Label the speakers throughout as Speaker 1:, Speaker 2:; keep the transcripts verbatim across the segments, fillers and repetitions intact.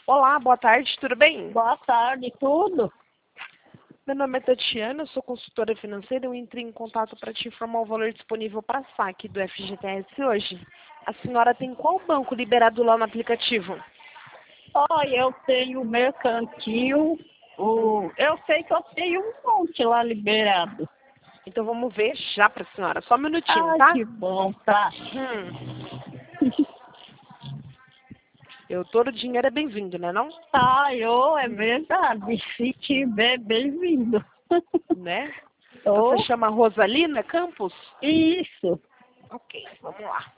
Speaker 1: Olá, boa tarde, tudo bem?
Speaker 2: Boa tarde, tudo?
Speaker 1: Meu nome é Tatiana, eu sou consultora financeira. Eu entrei em contato para te informar o valor disponível para saque do F G T S hoje. A senhora tem qual banco liberado lá no aplicativo?
Speaker 2: Olha, eu tenho mercantil, o... eu sei que eu tenho um monte lá liberado.
Speaker 1: Então vamos ver já para a senhora. Só um minutinho,
Speaker 2: Ai,
Speaker 1: tá?
Speaker 2: que bom, tá?
Speaker 1: Hum. Eu, todo dinheiro é bem-vindo, né não?
Speaker 2: Ai, ô, é verdade. Se tiver, bem-vindo.
Speaker 1: Né?
Speaker 2: Ô,
Speaker 1: Você chama Rosalina Campos?
Speaker 2: isso.
Speaker 1: Ok, vamos lá.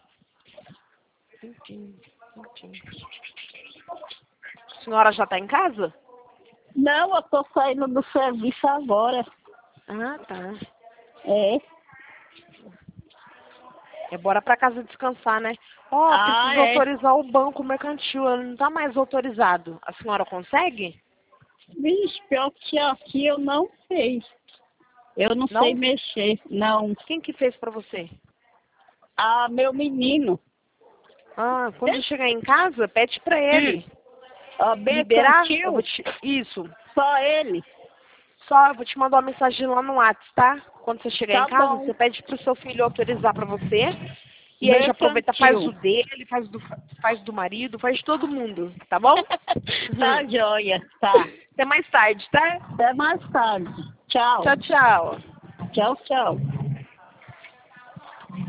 Speaker 1: A senhora já está em casa?
Speaker 2: Não, eu tô saindo do serviço agora.
Speaker 1: Ah, tá.
Speaker 2: É.
Speaker 1: É bora pra casa descansar, né? Ó,
Speaker 2: Ah,
Speaker 1: precisa
Speaker 2: é.
Speaker 1: autorizar o banco mercantil, ele não tá mais autorizado. A senhora consegue?
Speaker 2: Vixe, pior que aqui eu não sei. Eu não sei
Speaker 1: Não?
Speaker 2: mexer, não.
Speaker 1: Quem que fez pra você?
Speaker 2: Ah, meu menino.
Speaker 1: Ah, quando chegar em casa, pede pra ele.
Speaker 2: Ah,
Speaker 1: Liberar? Eu vou
Speaker 2: mercantil,
Speaker 1: te... Isso.
Speaker 2: só ele.
Speaker 1: Só, eu vou te mandar uma mensagem lá no WhatsApp, tá? Quando você chegar em
Speaker 2: Tá
Speaker 1: casa,
Speaker 2: bom.
Speaker 1: você pede pro seu filho autorizar pra você. E aí já aproveita, faz o
Speaker 2: Mercantil.
Speaker 1: dele, faz do, faz do marido, faz de todo mundo, tá bom?
Speaker 2: Tá
Speaker 1: Uhum.
Speaker 2: joia, tá.
Speaker 1: Até mais tarde, tá?
Speaker 2: Até mais tarde. Tchau.
Speaker 1: Tchau, tchau.
Speaker 2: Tchau, tchau.